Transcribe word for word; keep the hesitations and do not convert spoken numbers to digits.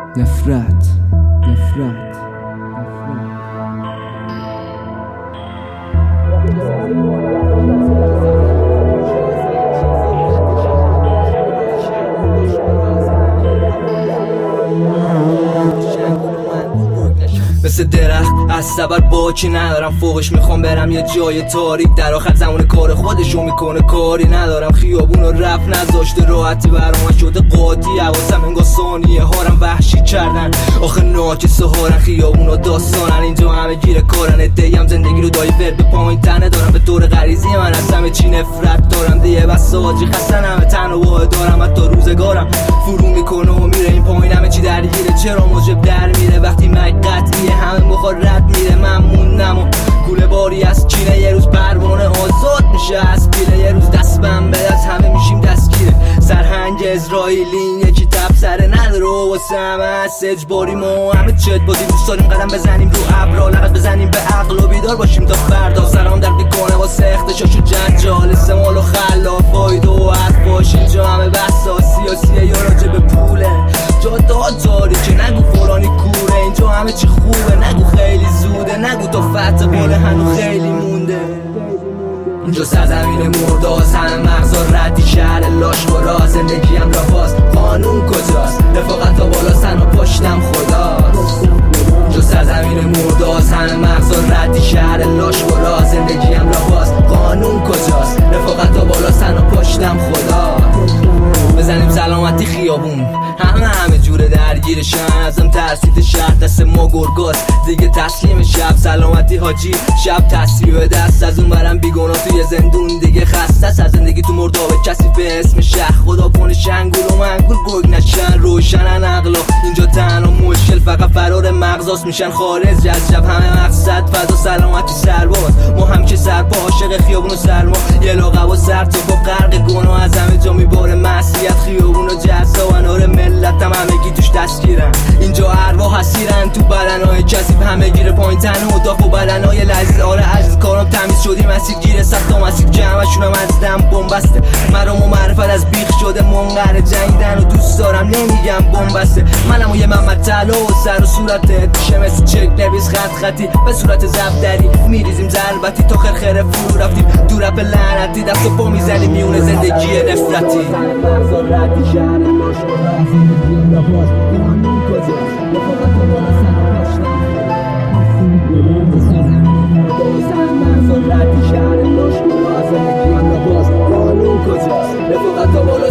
نفرت نفرت مثل درخت از سبر باکی ندارم فوقش میخوام برم یه جای تاریک در آخر زمان کار خودشو میکنه کاری ندارم خیابون رو رفت نذاشته راحتی برام شده قاطی حواسم انگار ثانیه هارم وحشی کردن آخه ناکسه هارن خیابون رو داستانن اینجا همه گیر کارن ادهیم زندگی رو دایی ور به پایین تنه دارم به طور غریزی من از همه چی نفرت دارم دیگه بس آجی خستن همه تن و واه دارم حتی روزگارم فرو میکنه و میره این پایین همه چی درگیره چرا موجب در میره وقتی من قطعیه همه مخار رد میره من موندم و گوله باری از چینه یه روز پروانه آزاد میشه از پیله یه روز دست بم به دست همه میشیم دستگیره سرهنگ اسرائیلین یکی تب سره نداره واسه همه هست اجباری ما همه چت بازی دوست داریم قدم بزنیم رو ابرا لغت بزنیم به عقل و بیدار باشیم تا فردا سلام در بیکنه واسه اختشاش و جنجال استعمال و خلاف فاید و حرف باش اینجا همه بحثا سیاسیه یا راجع به پوله جا داد داری که نگو فلانی کوره اینجا همه چی خوبه نگو خیلی زوده نگو تا فتح باله هنو خیلی مونده اینجا سرزمین مرداست همه مغزا ردی شهر لاشخورا زندگیم رفاست قانون کجاست رفاقت تا بالا سن و پشتم خداست اینجا سرزمین مرداست همه مغزا ردی شهر لاشخورا زندگیم رفاست قانون کجاست رفاقت تا بالا سن و پشتم خداست بزنیم سلامتی خیابون همه همه جوره درگیرشن ازم ترسید شهر دست ما گرگاست دیگه تسلیم شب سلامتی حاجی شب تصویب دست از اون برم بیگناه توی زندون دیگه خسته از زندگی تو مردابه کسی به اسم شهر خدا کنه شنگول و منگول گرگ نشن روشنن عقلا اینجا تنها مشکل فقط فرار مغزاست میشن خارج از شب همه مقصد فضا سلامتی سرباز ما هم که سرپا عاشق خیابون و سرما یه لاغب و سر تو با غرق گناه از همه جا میباره معصیت خیابون و جزا و نار ملت هم همگی توش دستگیرن اینجا ارواح حسیرن تو بدنهای کسیب همه گیره پایین تن و داف و بدنهای لذیذ آره عجز کارم تمیز شدی مسیر گیره سخت و مسیر جمعشون هم از دم بومبسته مرام و معرفت از بیخ شده منقر جنگیدن و دوست دارم نمیگم بومبسته منم و یه محمد طلا و سر و صورتت میشه مثل چک نویس خط خطی به صورت زبدری میریزیم ضربتی تا خرخره فرو رفتیم دور اپ لعنتی دست و پا میزنی میونه زندگی نفرتی رفاقت تا بالا